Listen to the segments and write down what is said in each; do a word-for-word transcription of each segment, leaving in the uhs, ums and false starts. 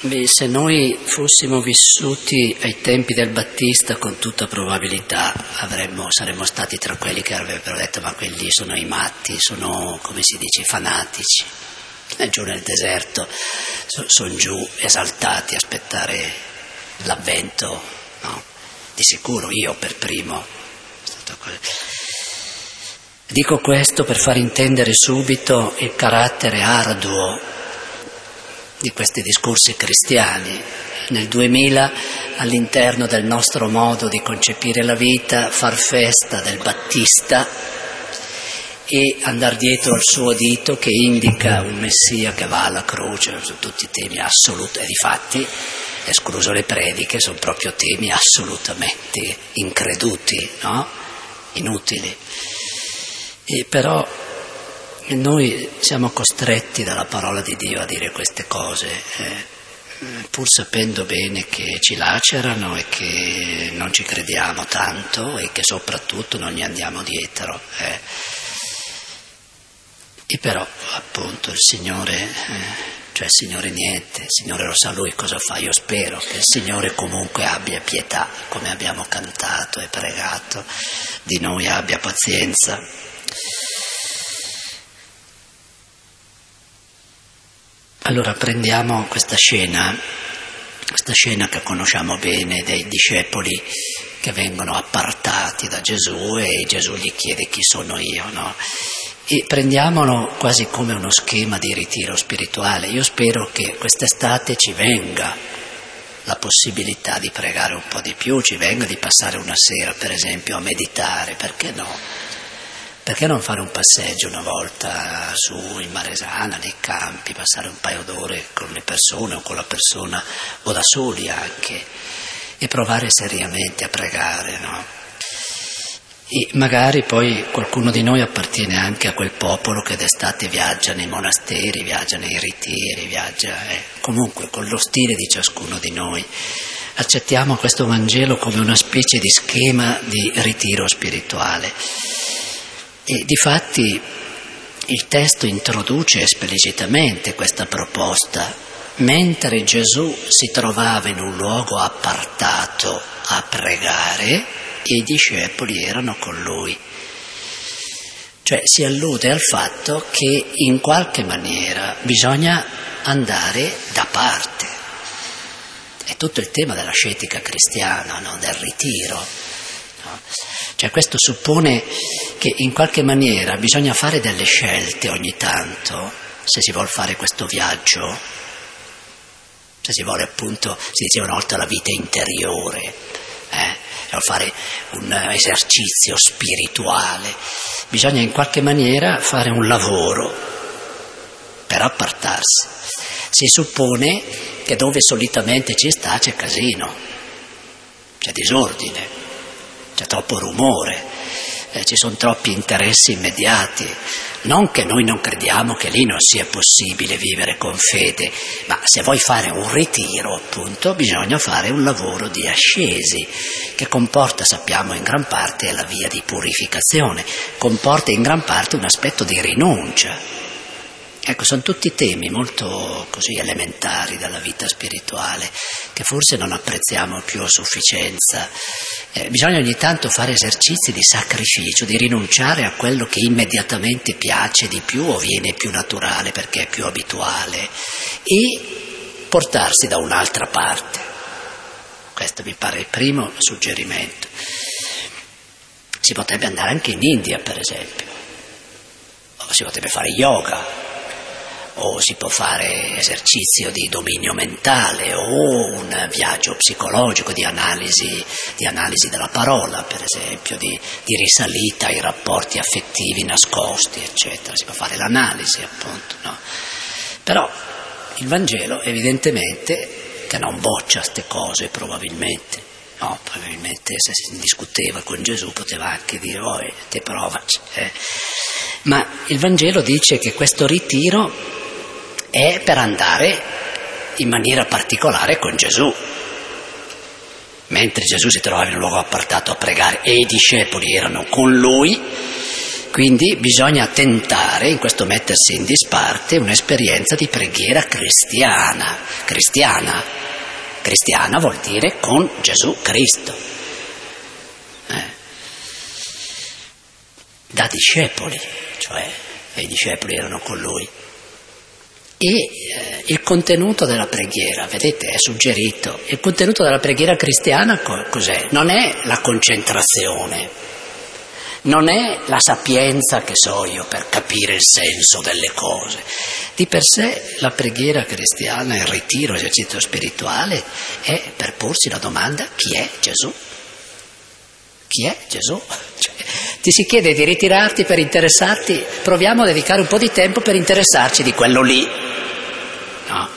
Beh, se noi fossimo vissuti ai tempi del Battista, con tutta probabilità avremmo, saremmo stati tra quelli che avrebbero detto: ma quelli sono i matti, sono, come si dice, i fanatici. E giù nel deserto sono son giù esaltati a aspettare l'avvento, no? Di sicuro io per primo. Dico questo per far intendere subito il carattere arduo di questi discorsi cristiani. Nel duemila, all'interno del nostro modo di concepire la vita, far festa del Battista e andare dietro al suo dito che indica un Messia che va alla croce, su tutti temi assoluti, e difatti, escluso le prediche, sono proprio temi assolutamente increduti, no? Inutili. E però noi siamo costretti dalla parola di Dio a dire queste cose, eh, pur sapendo bene che ci lacerano e che non ci crediamo tanto e che soprattutto non gli andiamo dietro. Eh. E però, appunto, il Signore, eh, cioè il Signore niente, il Signore lo sa Lui cosa fa. Io spero che il Signore comunque abbia pietà, come abbiamo cantato e pregato, di noi abbia pazienza. Allora prendiamo questa scena, questa scena che conosciamo bene, dei discepoli che vengono appartati da Gesù e Gesù gli chiede: chi sono io, no? E prendiamolo quasi come uno schema di ritiro spirituale. Io spero che quest'estate ci venga la possibilità di pregare un po' di più, ci venga di passare una sera, per esempio, a meditare, perché no? Perché non fare un passeggio una volta su in Maresana, nei campi, passare un paio d'ore con le persone o con la persona o da soli anche, e provare seriamente a pregare, no? E magari poi qualcuno di noi appartiene anche a quel popolo che d'estate viaggia nei monasteri, viaggia nei ritiri, viaggia eh, comunque con lo stile di ciascuno di noi. Accettiamo questo Vangelo come una specie di schema di ritiro spirituale. E difatti il testo introduce esplicitamente questa proposta. Mentre Gesù si trovava in un luogo appartato a pregare, e i discepoli erano con lui. Cioè si allude al fatto che in qualche maniera bisogna andare da parte. È tutto il tema dell'ascetica cristiana, no? Del ritiro. No? Cioè questo suppone che in qualche maniera bisogna fare delle scelte ogni tanto, se si vuole fare questo viaggio, se si vuole appunto, si diceva una volta, la vita interiore, eh? fare un esercizio spirituale, bisogna in qualche maniera fare un lavoro per appartarsi. Si suppone che dove solitamente ci sta c'è casino, c'è disordine, c'è troppo rumore, eh, ci sono troppi interessi immediati. Non che noi non crediamo che lì non sia possibile vivere con fede, ma se vuoi fare un ritiro, appunto, bisogna fare un lavoro di ascesi, che comporta, sappiamo, in gran parte la via di purificazione, comporta in gran parte un aspetto di rinuncia. Ecco, sono tutti temi molto così elementari della vita spirituale, che forse non apprezziamo più a sufficienza. Eh, bisogna ogni tanto fare esercizi di sacrificio, di rinunciare a quello che immediatamente piace di più o viene più naturale perché è più abituale, e portarsi da un'altra parte. Questo mi pare il primo suggerimento. Si potrebbe andare anche in India, per esempio, o si potrebbe fare yoga, o si può fare esercizio di dominio mentale, o un viaggio psicologico di analisi, di analisi della parola, per esempio, di, di risalita ai rapporti affettivi nascosti, eccetera. Si può fare l'analisi, appunto, no? Però il Vangelo evidentemente che non boccia ste cose, probabilmente. No, probabilmente se si discuteva con Gesù poteva anche dire: oh, te provaci. Eh. Ma il Vangelo dice che questo ritiro è per andare in maniera particolare con Gesù. Mentre Gesù si trovava in un luogo appartato a pregare e i discepoli erano con lui, quindi bisogna tentare, in questo mettersi in disparte, un'esperienza di preghiera cristiana. Cristiana. Cristiana vuol dire con Gesù Cristo. Eh. Da discepoli, cioè i discepoli erano con lui. E eh, il contenuto della preghiera, vedete, è suggerito. Il contenuto della preghiera cristiana co- cos'è? Non è la concentrazione, non è la sapienza che so io per capire il senso delle cose. Di per sé la preghiera cristiana, il ritiro, l'esercizio spirituale, è per porsi la domanda: chi è Gesù? Chi è Gesù? Cioè, ti si chiede di ritirarti per interessarti, proviamo a dedicare un po' di tempo per interessarci di quello lì. No.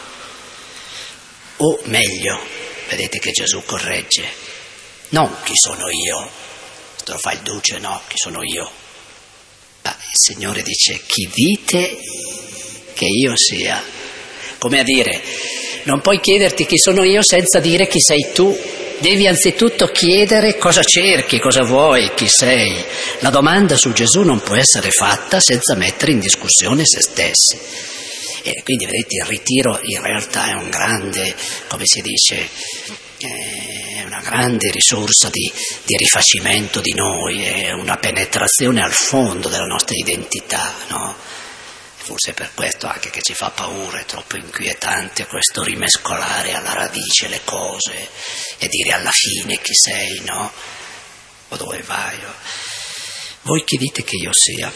O meglio, vedete che Gesù corregge, non chi sono io, se lo fa il duce, no, chi sono io. Ma il Signore dice: chi dite che io sia? Come a dire, non puoi chiederti chi sono io senza dire chi sei tu. Devi anzitutto chiedere cosa cerchi, cosa vuoi, chi sei. La domanda su Gesù non può essere fatta senza mettere in discussione se stessi. E quindi vedete, il ritiro in realtà è un grande, come si dice, è una grande risorsa di, di rifacimento di noi, è una penetrazione al fondo della nostra identità, no? Forse è per questo anche che ci fa paura, è troppo inquietante questo rimescolare alla radice le cose e dire alla fine chi sei, no? O dove vai? Voi chi dite che io sia?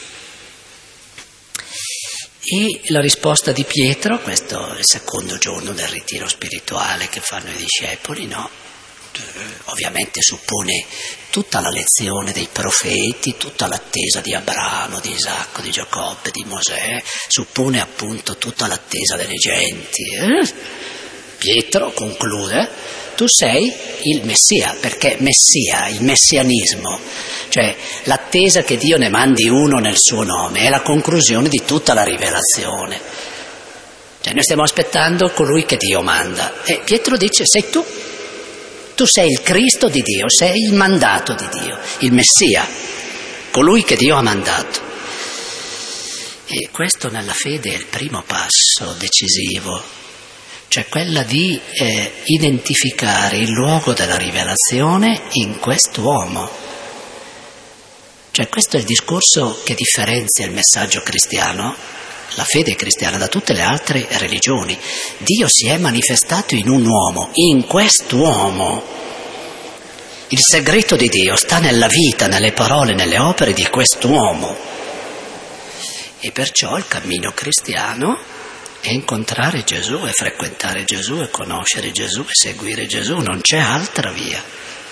E la risposta di Pietro, questo è il secondo giorno del ritiro spirituale che fanno i discepoli, no? Ovviamente suppone tutta la lezione dei profeti, tutta l'attesa di Abramo, di Isacco, di Giacobbe, di Mosè, suppone appunto tutta l'attesa delle genti. Eh? Pietro conclude: tu sei il Messia, perché Messia, il messianismo, cioè l'attesa che Dio ne mandi uno nel suo nome, è la conclusione di tutta la rivelazione. Cioè noi stiamo aspettando colui che Dio manda e Pietro dice: sei tu. Tu sei il Cristo di Dio, sei il mandato di Dio, il Messia, colui che Dio ha mandato. E questo nella fede è il primo passo decisivo, cioè quella di eh, identificare il luogo della rivelazione in quest'uomo. Cioè questo è il discorso che differenzia il messaggio cristiano, la fede cristiana, da tutte le altre religioni. Dio si è manifestato in un uomo, in quest'uomo. Il segreto di Dio sta nella vita, nelle parole, nelle opere di quest'uomo. E perciò il cammino cristiano è incontrare Gesù e frequentare Gesù e conoscere Gesù e seguire Gesù, non c'è altra via.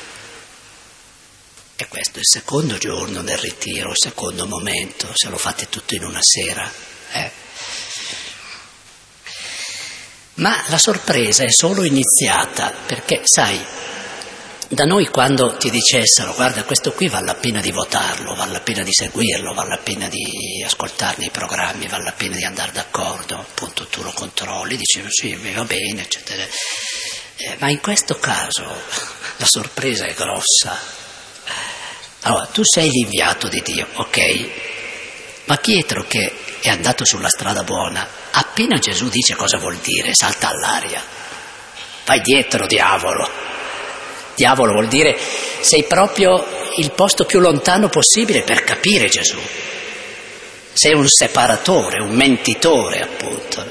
E questo è il secondo giorno del ritiro, il secondo momento, se lo fate tutto in una sera. Eh. Ma la sorpresa è solo iniziata, perché sai, da noi quando ti dicessero guarda questo qui vale la pena di votarlo, vale la pena di seguirlo, vale la pena di ascoltarne i programmi, vale la pena di andare d'accordo, appunto tu lo controlli, dici sì, mi va bene, eccetera. Eh, ma in questo caso la sorpresa è grossa. Allora, tu sei l'inviato di Dio, ok? Ma Pietro, che è andato sulla strada buona, appena Gesù dice cosa vuol dire, salta all'aria. Vai dietro, diavolo. Diavolo vuol dire sei proprio il posto più lontano possibile per capire Gesù. Sei un separatore, un mentitore, appunto.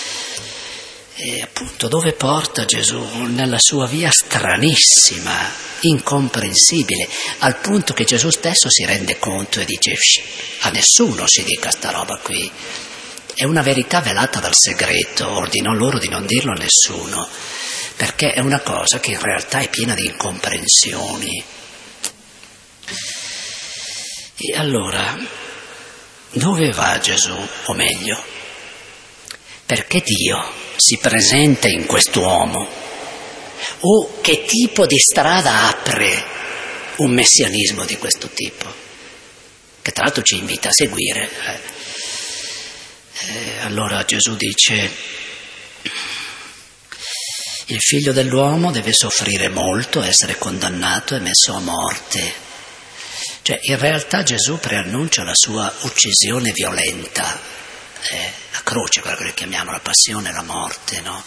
E appunto dove porta Gesù? Nella sua via stranissima, incomprensibile, al punto che Gesù stesso si rende conto e dice a nessuno si dica sta roba qui. È una verità velata dal segreto, ordinò loro di non dirlo a nessuno, perché è una cosa che in realtà è piena di incomprensioni. E allora, dove va Gesù? O meglio, perché Dio si presenta in quest'uomo? O che tipo di strada apre un messianismo di questo tipo? Che tra l'altro ci invita a seguire. Eh. Eh, allora Gesù dice: il figlio dell'uomo deve soffrire molto, essere condannato e messo a morte. Cioè, in realtà Gesù preannuncia la sua uccisione violenta, eh, la croce, quella che noi chiamiamo la passione e la morte, no?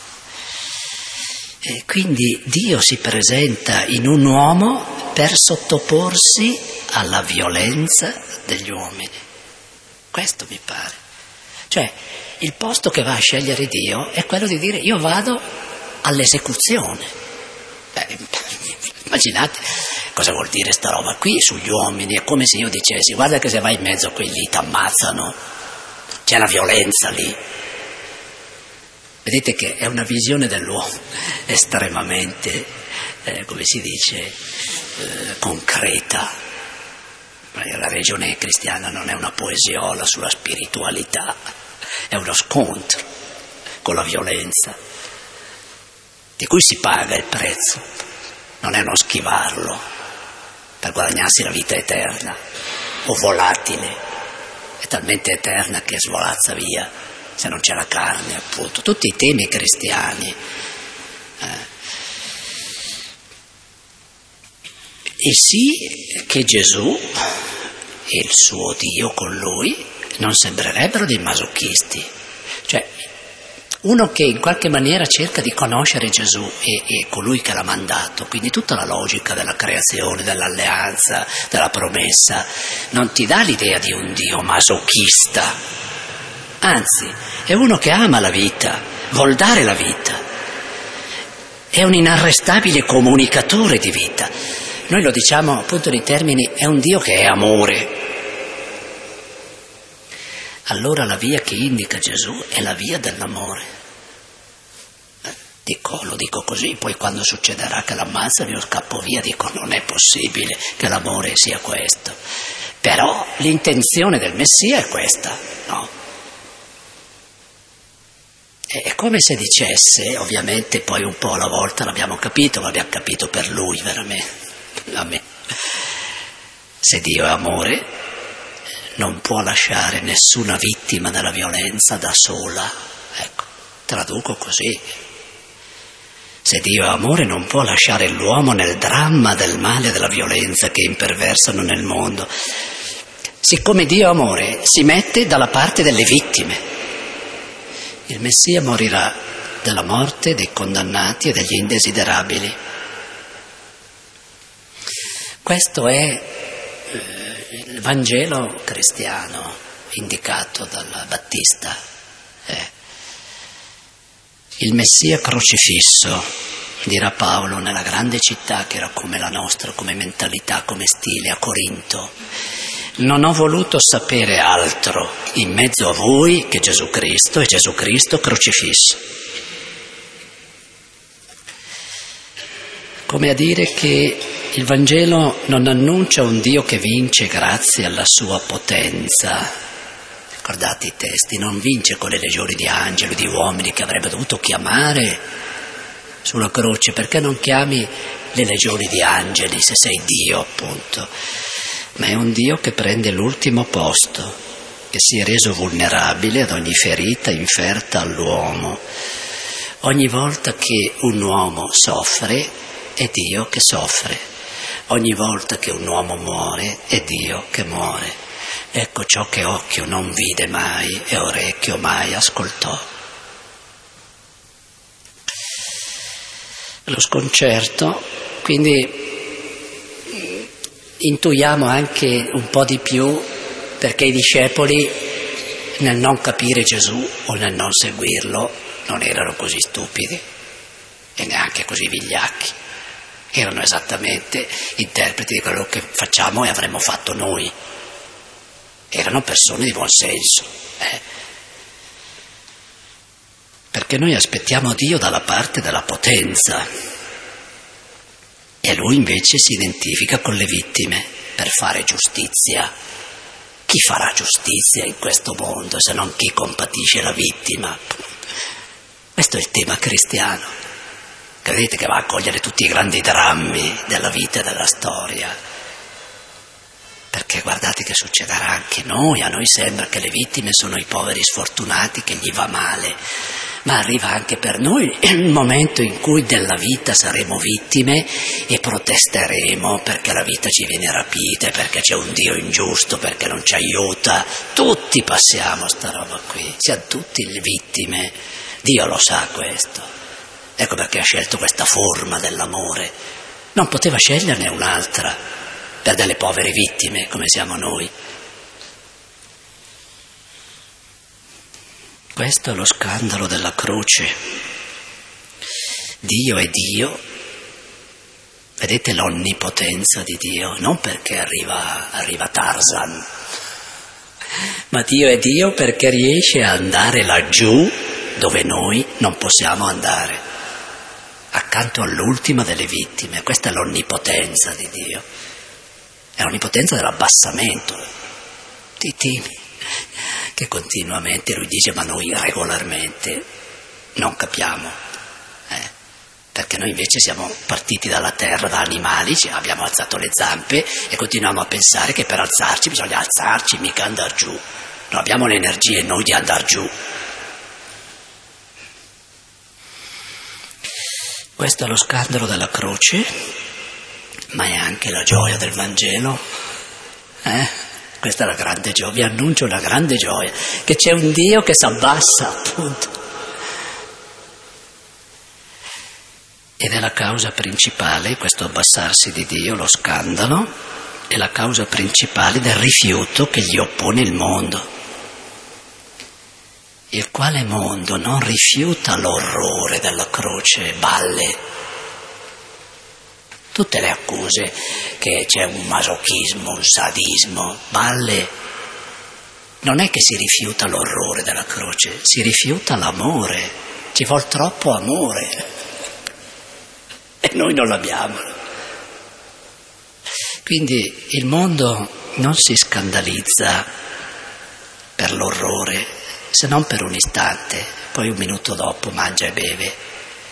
E quindi Dio si presenta in un uomo per sottoporsi alla violenza degli uomini. Questo mi pare. Cioè, il posto che va a scegliere Dio è quello di dire io vado all'esecuzione. Beh, immaginate cosa vuol dire sta roba qui sugli uomini, è come se io dicessi guarda che se vai in mezzo a quelli ti ammazzano, c'è la violenza lì. Vedete che è una visione dell'uomo estremamente, eh, come si dice, eh, concreta. La religione cristiana non è una poesiola sulla spiritualità, è uno scontro con la violenza, di cui si paga il prezzo, non è uno schivarlo per guadagnarsi la vita eterna, o volatile, è talmente eterna che svolazza via. Se non c'è la carne, appunto, tutti i temi cristiani. Eh. E sì che Gesù e il suo Dio con lui non sembrerebbero dei masochisti. Cioè, uno che in qualche maniera cerca di conoscere Gesù e, e colui che l'ha mandato, quindi tutta la logica della creazione, dell'alleanza, della promessa, non ti dà l'idea di un Dio masochista. Anzi, è uno che ama la vita, vuol dare la vita, è un inarrestabile comunicatore di vita. Noi lo diciamo appunto nei termini, è un Dio che è amore. Allora la via che indica Gesù è la via dell'amore. Dico, lo dico così, poi quando succederà che l'ammazzano io scappo via, dico non è possibile che l'amore sia questo. Però l'intenzione del Messia è questa, no? È come se dicesse, ovviamente poi un po' alla volta l'abbiamo capito, l'abbiamo capito per lui veramente, a me. Se Dio è amore, non può lasciare nessuna vittima della violenza da sola. Ecco, traduco così. Se Dio è amore, non può lasciare l'uomo nel dramma del male e della violenza che imperversano nel mondo. Siccome Dio è amore, si mette dalla parte delle vittime. Il Messia morirà della morte dei condannati e degli indesiderabili. Questo è eh, il Vangelo cristiano indicato dal Battista. Eh. Il Messia crocifisso, dirà Paolo, nella grande città che era come la nostra, come mentalità, come stile, a Corinto. Non ho voluto sapere altro in mezzo a voi che Gesù Cristo e Gesù Cristo crocifisso. Come a dire che il Vangelo non annuncia un Dio che vince grazie alla sua potenza. Ricordate i testi, non vince con le legioni di angeli, di uomini che avrebbe dovuto chiamare sulla croce. Perché non chiami le legioni di angeli se sei Dio, appunto? Ma è un Dio che prende l'ultimo posto, che si è reso vulnerabile ad ogni ferita inferta all'uomo. Ogni volta che un uomo soffre, è Dio che soffre. Ogni volta che un uomo muore, è Dio che muore. Ecco ciò che occhio non vide mai e orecchio mai ascoltò. Lo sconcerto, quindi intuiamo anche un po' di più perché i discepoli nel non capire Gesù o nel non seguirlo non erano così stupidi e neanche così vigliacchi, erano esattamente interpreti di quello che facciamo e avremmo fatto noi, erano persone di buon senso, eh? Perché noi aspettiamo Dio dalla parte della potenza. E lui invece si identifica con le vittime per fare giustizia. Chi farà giustizia in questo mondo se non chi compatisce la vittima? Questo è il tema cristiano. Credete che va a cogliere tutti i grandi drammi della vita e della storia. Perché guardate che succederà anche noi, a noi sembra che le vittime sono i poveri sfortunati che gli va male. ma arriva anche per noi il momento in cui della vita saremo vittime e protesteremo perché la vita ci viene rapita, perché c'è un Dio ingiusto, perché non ci aiuta. Tutti passiamo sta roba qui, siamo tutti le vittime, Dio lo sa questo. Ecco perché ha scelto questa forma dell'amore, non poteva sceglierne un'altra per delle povere vittime come siamo noi. Questo è lo scandalo della croce. Dio è Dio, vedete l'onnipotenza di Dio, non perché arriva, arriva Tarzan, ma Dio è Dio perché riesce a andare laggiù dove noi non possiamo andare, accanto all'ultima delle vittime. Questa è l'onnipotenza di Dio, è l'onnipotenza dell'abbassamento, ti timi. Che continuamente lui dice, ma noi regolarmente non capiamo, eh? Perché noi invece siamo partiti dalla terra, da animali, abbiamo alzato le zampe e continuiamo a pensare che per alzarci bisogna alzarci, mica andare giù. Non abbiamo le energie noi di andare giù. Questo è lo scandalo della croce, ma è anche la gioia del Vangelo, eh? Questa è la grande gioia, vi annuncio la grande gioia, che c'è un Dio che si abbassa, appunto. Ed è la causa principale, questo abbassarsi di Dio, lo scandalo, è la causa principale del rifiuto che gli oppone il mondo. Il quale mondo non rifiuta l'orrore della croce, balle. Tutte le accuse che c'è un masochismo, un sadismo, balle. Non è che si rifiuta l'orrore della croce, si rifiuta l'amore, ci vuol troppo amore e noi non l'abbiamo. Quindi il mondo non si scandalizza per l'orrore, se non per un istante, poi un minuto dopo mangia e beve.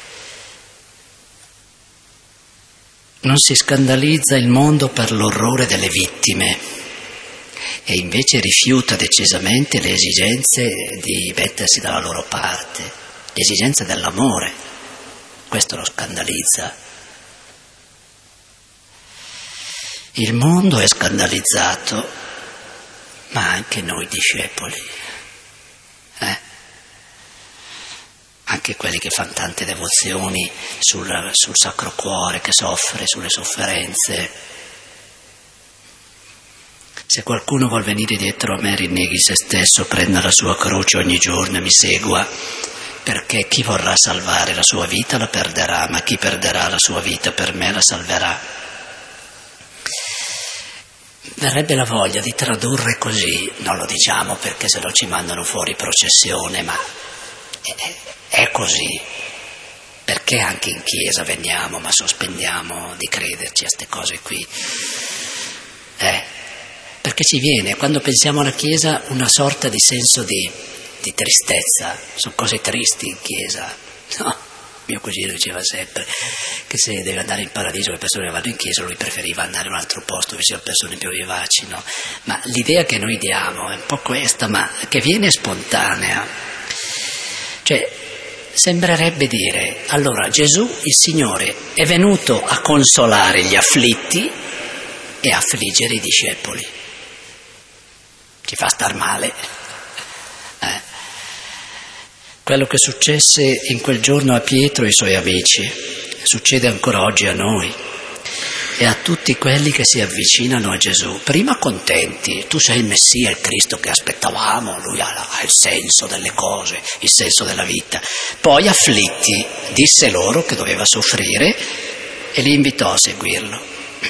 Non si scandalizza il mondo per l'orrore delle vittime e invece rifiuta decisamente le esigenze di mettersi dalla loro parte, le esigenze dell'amore. Questo lo scandalizza. Il mondo è scandalizzato, ma anche noi discepoli, eh? Anche quelli che fanno tante devozioni sul, sul Sacro Cuore che soffre, sulle sofferenze. Se qualcuno vuol venire dietro a me, rinneghi se stesso, prenda la sua croce ogni giorno e mi segua, perché chi vorrà salvare la sua vita la perderà, ma chi perderà la sua vita per me la salverà. Verrebbe la voglia di tradurre così, non lo diciamo perché se no ci mandano fuori processione, ma è, è così, perché anche in chiesa veniamo ma sospendiamo di crederci a ste cose qui, eh, perché ci viene, quando pensiamo alla chiesa, una sorta di senso di, di tristezza, sono cose tristi in chiesa, no? Mio cugino diceva sempre che se deve andare in paradiso le persone vanno in chiesa, lui preferiva andare in un altro posto dove siano persone più vivaci, no? Ma l'idea che noi diamo è un po' questa, ma che viene spontanea. Cioè, sembrerebbe dire, allora Gesù, il Signore, è venuto a consolare gli afflitti e a affliggere i discepoli. Ci fa star male. Eh. Quello che successe in quel giorno a Pietro e ai suoi amici succede ancora oggi a noi e a tutti quelli che si avvicinano a Gesù. Prima contenti, tu sei il Messia, il Cristo che aspettavamo, lui ha, ha il senso delle cose, il senso della vita. Poi afflitti, disse loro che doveva soffrire e li invitò a seguirlo.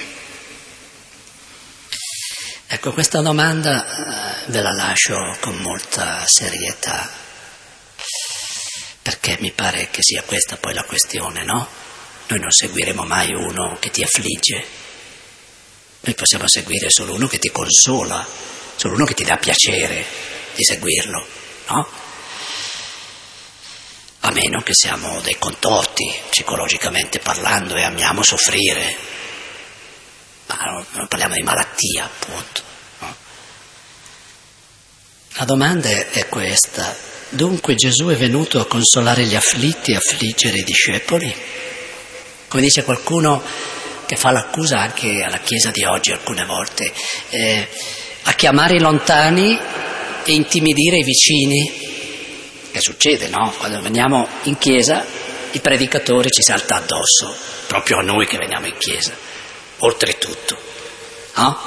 Ecco, questa domanda ve la lascio con molta serietà, perché mi pare che sia questa poi la questione, no? Noi non seguiremo mai uno che ti affligge, noi possiamo seguire solo uno che ti consola, solo uno che ti dà piacere di seguirlo, no? A meno che siamo dei contorti, psicologicamente parlando, e amiamo soffrire, ma non parliamo di malattia, appunto, no? La domanda è questa. dunque Gesù è venuto a consolare gli afflitti e affliggere i discepoli? Come dice qualcuno che fa l'accusa anche alla Chiesa di oggi alcune volte, eh, a chiamare i lontani e intimidire i vicini. Che succede, no? Quando veniamo in chiesa il predicatore ci salta addosso, proprio a noi che veniamo in chiesa, oltretutto, no?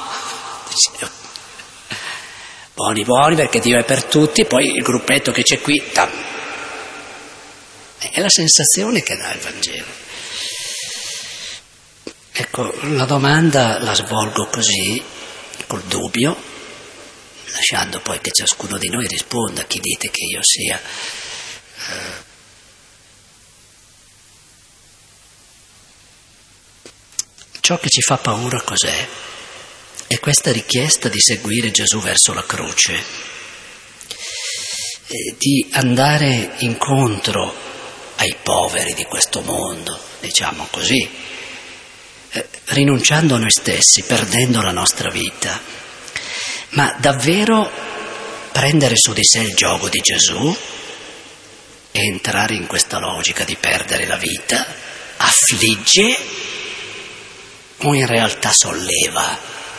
Buoni buoni perché Dio è per tutti, poi il gruppetto che c'è qui, tam. È la sensazione che dà il Vangelo. Ecco, la domanda la svolgo così, col dubbio, lasciando poi che ciascuno di noi risponda, chi dite che io sia. Ciò che ci fa paura cos'è? È questa richiesta di seguire Gesù verso la croce, di andare incontro ai poveri di questo mondo, diciamo così, rinunciando a noi stessi, perdendo la nostra vita. Ma davvero prendere su di sé il giogo di Gesù e entrare in questa logica di perdere la vita affligge o in realtà solleva?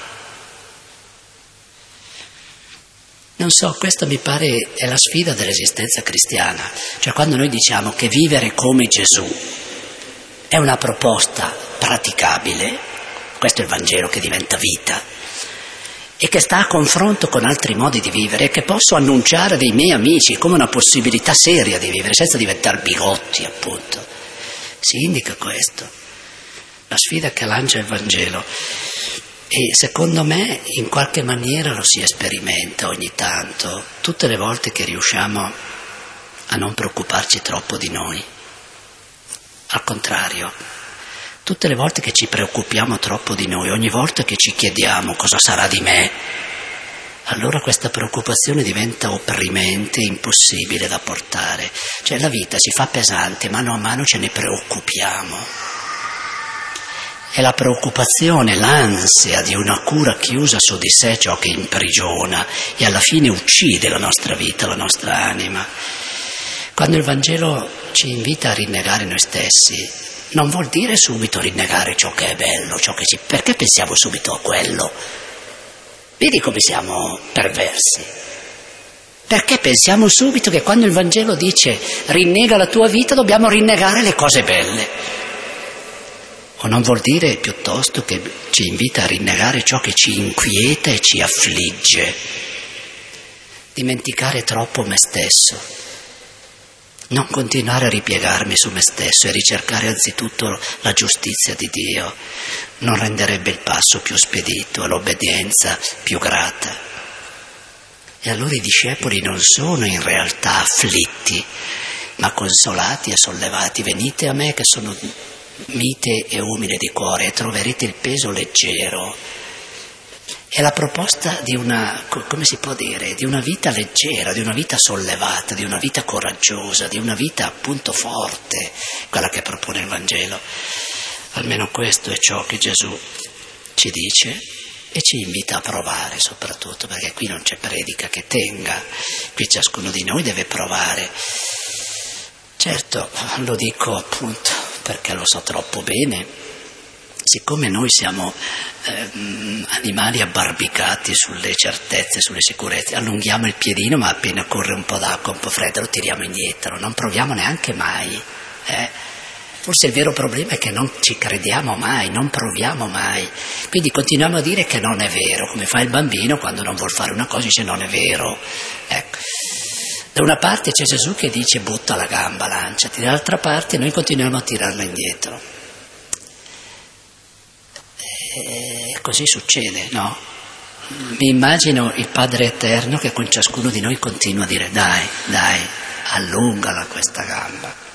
Non so, questa mi pare è la sfida dell'esistenza cristiana. Cioè quando noi diciamo che vivere come Gesù è una proposta praticabile, questo è il Vangelo che diventa vita, e che sta a confronto con altri modi di vivere, e che posso annunciare dei miei amici come una possibilità seria di vivere, senza diventare bigotti, appunto. Si indica questo, la sfida che lancia il Vangelo. E secondo me in qualche maniera lo si sperimenta ogni tanto, tutte le volte che riusciamo a non preoccuparci troppo di noi. Al contrario, tutte le volte che ci preoccupiamo troppo di noi, ogni volta che ci chiediamo cosa sarà di me, allora questa preoccupazione diventa opprimente, impossibile da portare. Cioè la vita si fa pesante, mano a mano ce ne preoccupiamo. È la preoccupazione, l'ansia di una cura chiusa su di sé ciò che imprigiona e alla fine uccide la nostra vita, la nostra anima. Quando il Vangelo ci invita a rinnegare noi stessi, non vuol dire subito rinnegare ciò che è bello, ciò che ci... Perché pensiamo subito a quello? Vedi come siamo perversi. Perché pensiamo subito che quando il Vangelo dice rinnega la tua vita dobbiamo rinnegare le cose belle? O non vuol dire piuttosto che ci invita a rinnegare ciò che ci inquieta e ci affligge? Dimenticare troppo me stesso, non continuare a ripiegarmi su me stesso e ricercare anzitutto la giustizia di Dio, non renderebbe il passo più spedito e l'obbedienza più grata. E allora i discepoli non sono in realtà afflitti, ma consolati e sollevati. Venite a me che sono mite e umile di cuore e troverete il peso leggero. È la proposta di una, come si può dire, di una vita leggera, di una vita sollevata, di una vita coraggiosa, di una vita appunto forte, quella che propone il Vangelo. Almeno questo è ciò che Gesù ci dice e ci invita a provare soprattutto, perché qui non c'è predica che tenga, qui ciascuno di noi deve provare. Certo, lo dico appunto perché lo so troppo bene, siccome noi siamo ehm, animali abbarbicati sulle certezze, sulle sicurezze, allunghiamo il piedino ma appena corre un po' d'acqua, un po' fredda lo tiriamo indietro, non proviamo neanche mai. Eh? Forse il vero problema è che non ci crediamo mai, non proviamo mai, quindi continuiamo a dire che non è vero, come fa il bambino quando non vuol fare una cosa dice non è vero. Ecco. Da una parte c'è Gesù che dice butta la gamba, lanciati, dall'altra parte noi continuiamo a tirarla indietro. E così succede, no? Mi immagino il Padre Eterno che con ciascuno di noi continua a dire dai, dai, allungala questa gamba.